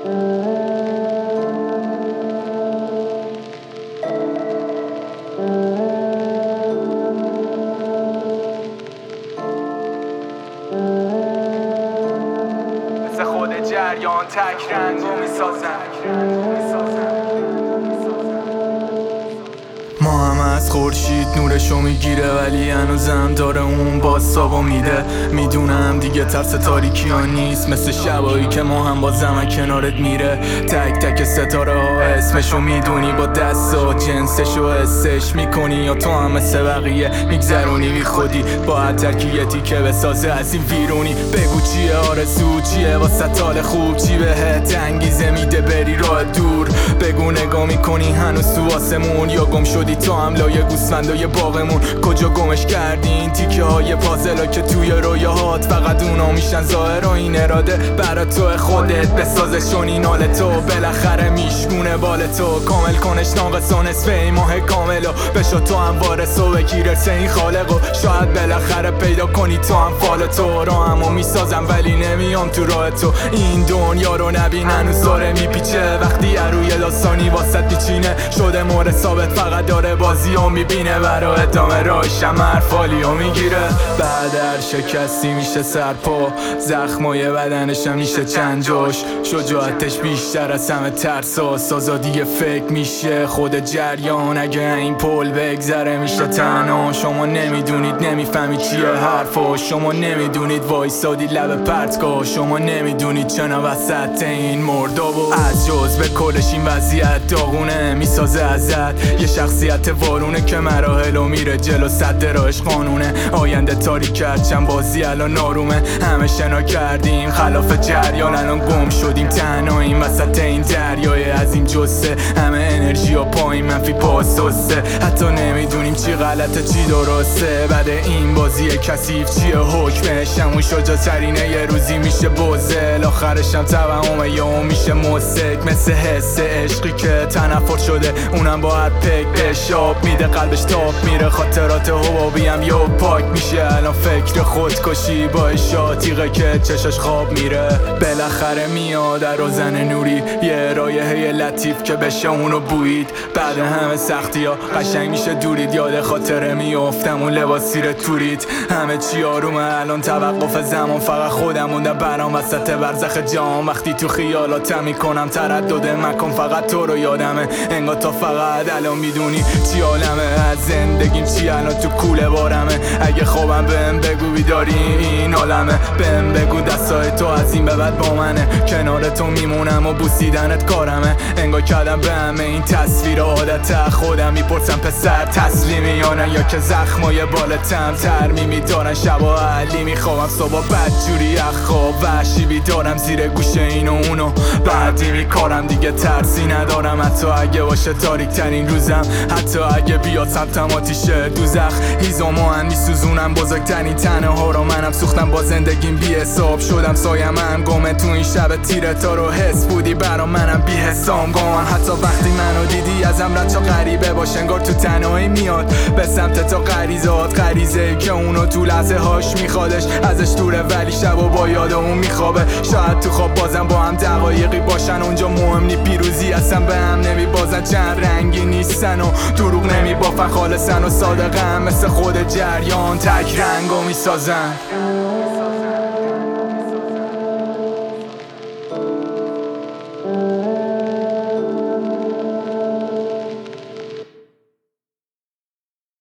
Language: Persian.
مثل خود جریان تک رنگو میسازن. ما هم از خورشید نورشو میگیره، ولی هنوزم داره اون بازتابو میده. میدونم دیگه ترس تاریکی ها نیست، مثل شبایی که ما هم با زمن کنارت میره. تک تک ستاره ها اسمشو میدونی، با دستا جنسشو حسش میکنی، یا تو هم مثل بقیه میگذرونی بی خودی با هر ترکیتی که بسازه از این ویرونی. بگو چیه آرزو، چیه واسه حال خوب، چی بهت انگیزه میده بری راه دور. بگو نگاه میکنی هنوز تو آسمون، یا گم شدی تو هم لایه گوسفندای باغمون. کجا گمش کردین تیکه های پازلا که توی رویاهات فقط اونا میشن ظاهر، و این اراده برا تو خودت بسازشون این حال تو. بالاخره میشکونه بال تو، کامل کنش ناقص و نصف این ماه کاملا. بشو تو هم وارث و بگیر سه این خالقو، شاید بالاخره پیدا کنی تو هم فال تو. راهمو میسازم ولی نمیام تو راه تو، این دنیا رو نبین هنوز داره میپیچه. وقتی روی داستانی واسط میچینه شده مورد ثابت، فقط داره بازی رو میبینه. برا ادامه راهشم حرفالی رو میگیره. بعد هر شکستی میشه سرپا، زخمای بدنشم میشه چند جاش. شجاعتش بیشتر از همه ترساست، آزادی فکر میشه خود جریان. اگه این پل بگذره میشه تنها. شما نمیدونید نمیفهمید چیه حرفا، شما نمیدونید وایسادی لب پرتگاه، شما نمیدونید چنا وسط این مردابو. از جزء کلش این وضعیت داغونه، میسازه ازت یه شخصیت وارونه که مراحلو میره جلو، صد راهش قانونه. آینده تاریک هرچند بازی الان آرومه، همه شنا کردیم خلاف جریان، الان گم شدیم تنهاییم وسط این دریای عظیم جسه. همه انرژی و پایین منفی پاسوسه، حتی نمیدونیم چی غلطه چی درسته. بعد این بازی کثیف چیه حکمش، همون شجاع‌ترینه یه روزی میشه بزل، آخرشم توهمه یا میشه مسک. مثل حس عشقی که تنفر شده، اونم با هر پک بهش آب میده، قلبش تاب میره. خاطرات حبابی هم یا پاک میشه، الان فکر خودکشی با اشاتیقه که چشاش خواب میره. بالاخره میاد در روزن نوری یه رایحه لطیف که بشه اونو بویید. بعد همه سختی ها قشنگ میشه دورید، یاد خاطره میافتم اون لباسی رو تورید. همه چی آرومه الان توقف زمان، فقط خودم موندم برام وسط برزخ جام. وقتی تو خیالاتم میکنم تردد مکن، فقط تو رو یادمه انگار تا فقط الان میدونی چی عالمه. از زندگیم چی الان تو کوله بارمه، اگه خوابم بهم بگو بیداری این عالمه. بهم بگو دستای تو از این به بعد با منه، کنار تو میمونم و بوسیدنت کارمه. انگار کردم به همه این تصویر عادت، خودم میپرسم پسر تسلیمی یا نه، یا که زخمای بالتم ترمیمی دارن. شبا علی میخوام صبح بدجوری خواب وحشی بیدارم، زیر گوشه اینو اونو بعدی میکارم. دیگه ترسی ندارم حتی اگه باشه تاریک ترین روزم، حتی اگه بیاد سمتم آتیشه دوزخ. هیزمو میسوزونم بزرگترین تنه ها رو، منم سوختم با زندگیم بی حساب شدم سایم هم گمه تو این شب تیره. تا رو حس بودی برا منم بی حسام گمان، حتی وقتی منو دیدی ازم رد چا غریبه باشه، انگار تو تنهایی میاد به سمت تو غریزات. غریزه که اونو تو لحظه هاش میخوادش، ازش دوره ولی شبا با یاد اون میخوابه. شاید تو خواب بازم با هم دقایقی باشن، اونجا مهم نی پیروزی اصلا به هم نمیبازن. چند رنگی نیستن و دروغ نمیبافن، خالصن و صادقن مثل خود جریان تک رنگو میسازن.